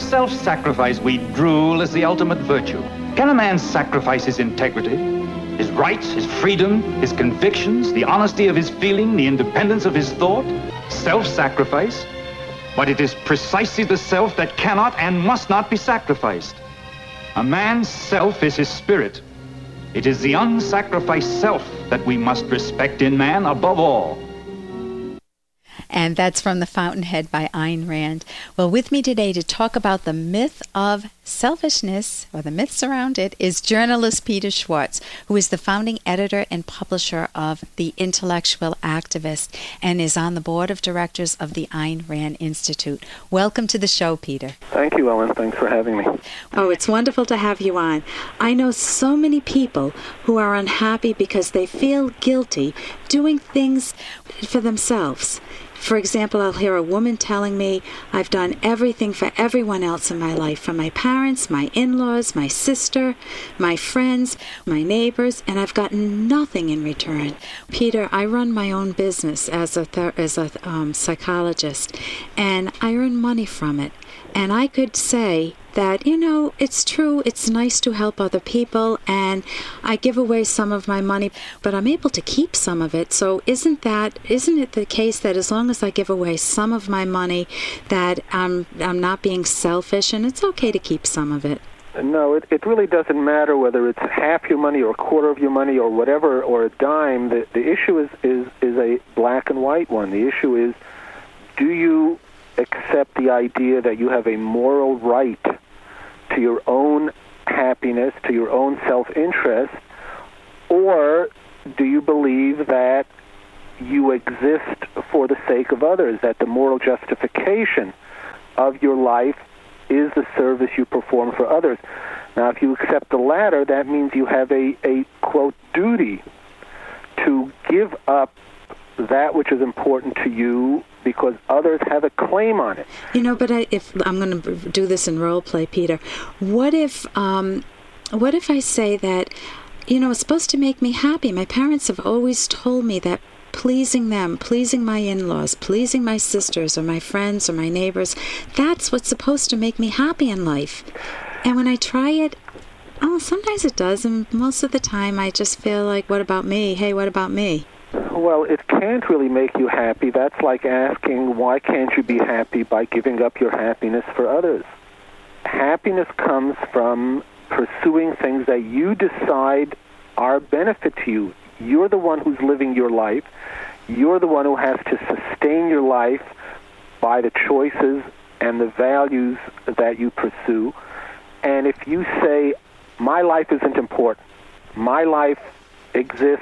self-sacrifice we drool as the ultimate virtue. Can a man sacrifice his integrity, his rights, his freedom, his convictions, the honesty of his feeling, the independence of his thought? Self-sacrifice? But it is precisely the self that cannot and must not be sacrificed. A man's self is his spirit. It is the unsacrificed self that we must respect in man above all. And that's from The Fountainhead by Ayn Rand. Well, with me today to talk about the myth of selfishness, or the myths around it, is journalist Peter Schwartz, who is the founding editor and publisher of The Intellectual Activist and is on the board of directors of the Ayn Rand Institute. Welcome to the show, Peter. Thank you, Ellen. Thanks for having me. Oh, it's wonderful to have you on. I know so many people who are unhappy because they feel guilty doing things for themselves. For example, I'll hear a woman telling me, I've done everything for everyone else in my life, for my parents, my in-laws, my sister, my friends, my neighbors, and I've gotten nothing in return. Peter, I run my own business as a psychologist, and I earn money from it. And I could say that, it's true, it's nice to help other people, and I give away some of my money, but I'm able to keep some of it. So isn't it the case that as long as I give away some of my money, that I'm not being selfish, and it's okay to keep some of it? No, it really doesn't matter whether it's half your money or a quarter of your money or whatever, or a dime. The issue is a black and white one. The issue is, do you accept the idea that you have a moral right to your own happiness, to your own self-interest, or do you believe that you exist for the sake of others, that the moral justification of your life is the service you perform for others? Now, if you accept the latter, that means you have a quote, duty to give up that which is important to you because others have a claim on it. But if I'm going to do this in role play, Peter, what if I say that, it's supposed to make me happy? My parents have always told me that pleasing them, pleasing my in-laws, pleasing my sisters or my friends or my neighbors, that's what's supposed to make me happy in life. And when I try it, sometimes it does, and most of the time I just feel like, what about me? Hey, what about me? Well, it can't really make you happy. That's like asking, why can't you be happy by giving up your happiness for others? Happiness comes from pursuing things that you decide are a benefit to you. You're the one who's living your life. You're the one who has to sustain your life by the choices and the values that you pursue. And if you say, my life isn't important, my life exists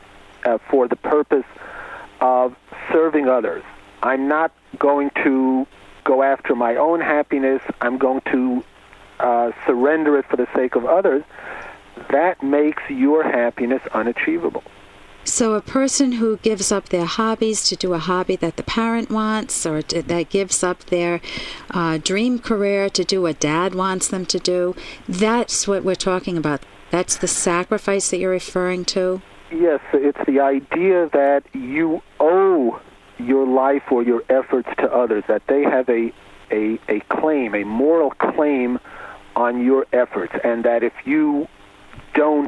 for the purpose of serving others, I'm not going to go after my own happiness, I'm going to surrender it for the sake of others, that makes your happiness unachievable. So a person who gives up their hobbies to do a hobby that the parent wants, or that gives up their dream career to do what dad wants them to do, that's what we're talking about. That's the sacrifice that you're referring to? Yes, it's the idea that you owe your life or your efforts to others, that they have a claim, a moral claim on your efforts, and that if you don't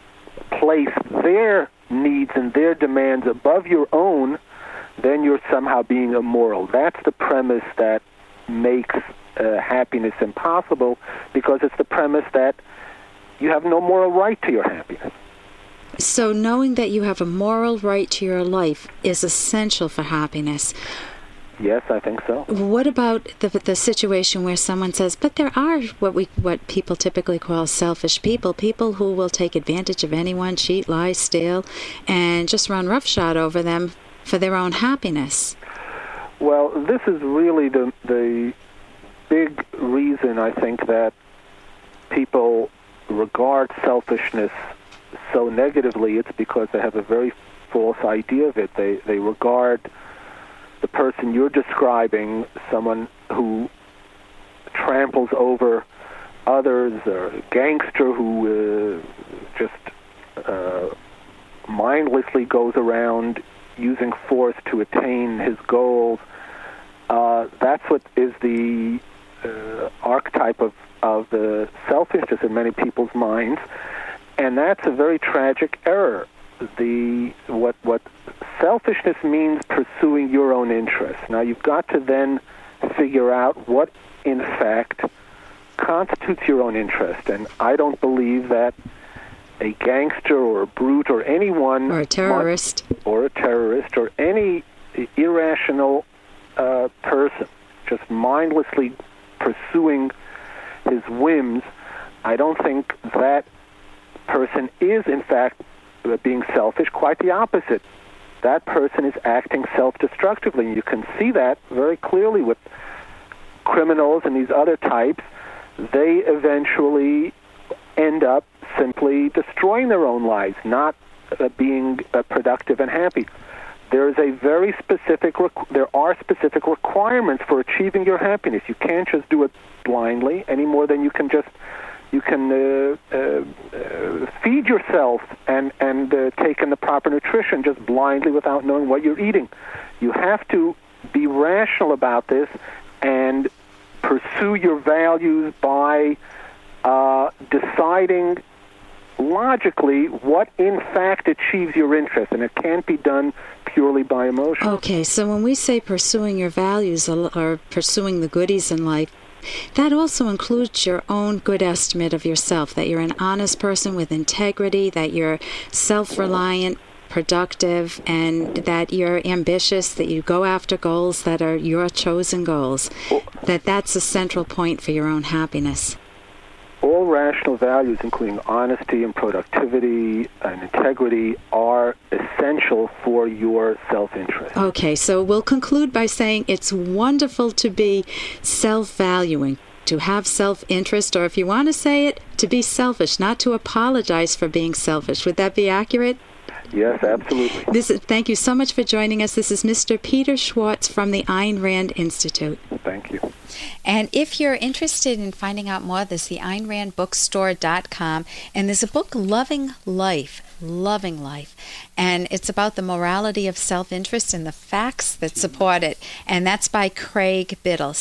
place their needs and their demands above your own, then you're somehow being immoral. That's the premise that makes happiness impossible, because it's the premise that you have no moral right to your happiness. So knowing that you have a moral right to your life is essential for happiness. Yes, I think so. What about the situation where someone says, but there are what people typically call selfish people who will take advantage of anyone, cheat, lie, steal, and just run roughshod over them for their own happiness? Well, this is really the big reason, I think, that people regard selfishness so negatively. It's because they have a very false idea of it. They regard the person you're describing, someone who tramples over others, or a gangster who just mindlessly goes around using force to attain his goals. That's what is the type of self-interest in many people's minds, and that's a very tragic error. What selfishness means, pursuing your own interests. Now, you've got to then figure out what, in fact, constitutes your own interest. And I don't believe that a gangster or a brute or anyone... Or a terrorist. Or any irrational person just mindlessly pursuing his whims, I don't think that person is, in fact, being selfish. Quite the opposite. That person is acting self-destructively. You can see that very clearly with criminals and these other types. They eventually end up simply destroying their own lives, not being productive and happy. There are specific requirements for achieving your happiness. You can't just do it blindly any more than you can feed yourself and take in the proper nutrition just blindly without knowing what you're eating. You have to be rational about this and pursue your values by deciding logically what in fact achieves your interest, and it can't be done purely by emotion. Okay, so when we say pursuing your values or pursuing the goodies in life, that also includes your own good estimate of yourself, that you're an honest person with integrity, that you're self-reliant, productive, and that you're ambitious, that you go after goals that are your chosen goals, that's a central point for your own happiness. All rational values, including honesty and productivity and integrity, are essential for your self-interest. Okay, so we'll conclude by saying it's wonderful to be self-valuing, to have self-interest, or if you want to say it, to be selfish, not to apologize for being selfish. Would that be accurate? Yes, absolutely. Thank you so much for joining us. This is Mr. Peter Schwartz from the Ayn Rand Institute. Thank you. And if you're interested in finding out more, there's the AynRandBookstore.com, and there's a book, Loving Life, and it's about the morality of self-interest and the facts that support it, and that's by Craig Biddle,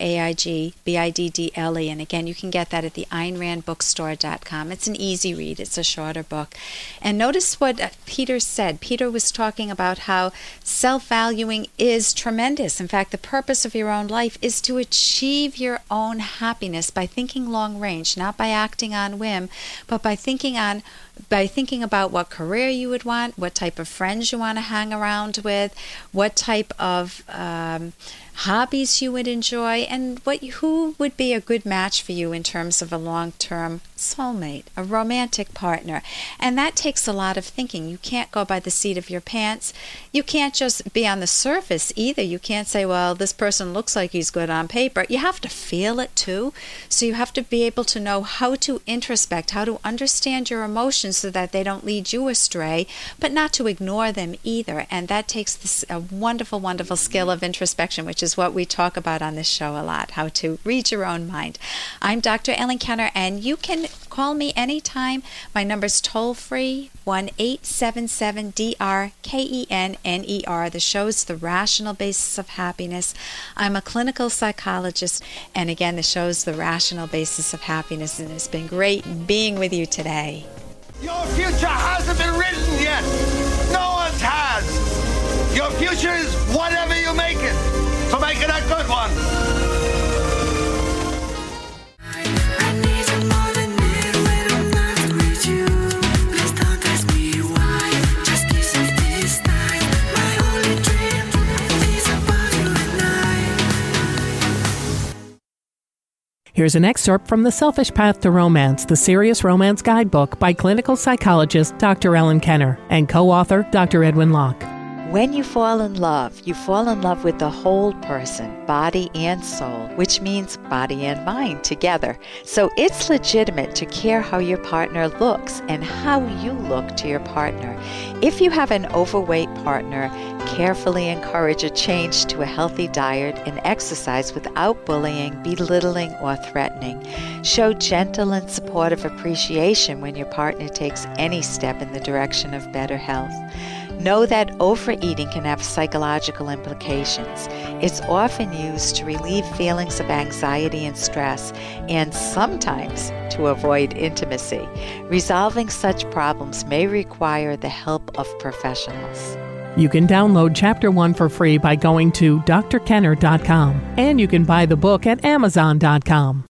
CraigBiddle, and again, you can get that at the AynRandBookstore.com. It's an easy read. It's a shorter book. And notice what Peter said. Peter was talking about how self-valuing is tremendous. In fact, the purpose of your own life is to achieve your own happiness by thinking long range, not by acting on whim, but by thinking about what career you would want, what type of friends you want to hang around with, what type of hobbies you would enjoy, and who would be a good match for you in terms of a long-term soulmate, a romantic partner. And that takes a lot of thinking. You can't go by the seat of your pants. You can't just be on the surface either. You can't say, well, this person looks like he's good on paper. You have to feel it too. So you have to be able to know how to introspect, how to understand your emotions so that they don't lead you astray, but not to ignore them either. And that takes a wonderful, wonderful skill of introspection, which is what we talk about on this show a lot, how to read your own mind. I'm Dr. Ellen Kenner, and you can call me anytime. My number's toll-free, 1-877-DRKENNER. The show's The Rational Basis of Happiness. I'm a clinical psychologist, and again, the show's The Rational Basis of Happiness, and it's been great being with you today. Your future hasn't been written yet. No one's has. Your future is whatever you make it. So make it a good one. Here's an excerpt from The Selfish Path to Romance, the Serious Romance Guidebook by clinical psychologist Dr. Ellen Kenner and co-author Dr. Edwin Locke. When you fall in love with the whole person, body and soul, which means body and mind together. So it's legitimate to care how your partner looks and how you look to your partner. If you have an overweight partner, carefully encourage a change to a healthy diet and exercise without bullying, belittling, or threatening. Show gentle and supportive appreciation when your partner takes any step in the direction of better health. Know that overeating can have psychological implications. It's often used to relieve feelings of anxiety and stress, and sometimes to avoid intimacy. Resolving such problems may require the help of professionals. You can download Chapter 1 for free by going to drkenner.com, and you can buy the book at amazon.com.